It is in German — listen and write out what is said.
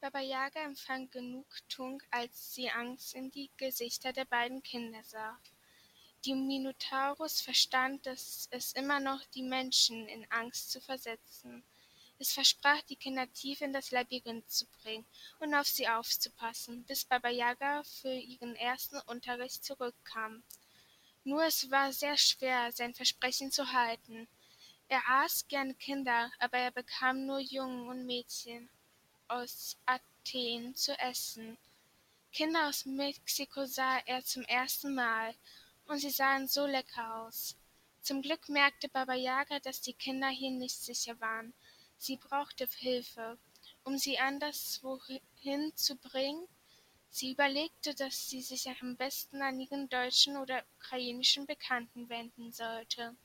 Baba Yaga empfand Genugtuung, als sie Angst in die Gesichter der beiden Kinder sah. Die Minotaurus verstand, dass es immer noch die Menschen in Angst zu versetzen. Es versprach, die Kinder tief in das Labyrinth zu bringen und auf sie aufzupassen, bis Baba Yaga für ihren ersten Unterricht zurückkam. Nur es war sehr schwer, sein Versprechen zu halten. Er aß gern Kinder, aber er bekam nur Jungen und Mädchen aus Athen zu essen. Kinder aus Mexiko sah er zum ersten Mal, und sie sahen so lecker aus. Zum Glück merkte Baba Yaga, dass die Kinder hier nicht sicher waren. Sie brauchte Hilfe, um sie anderswohin zu bringen. Sie überlegte, dass sie sich am besten an ihren deutschen oder ukrainischen Bekannten wenden sollte.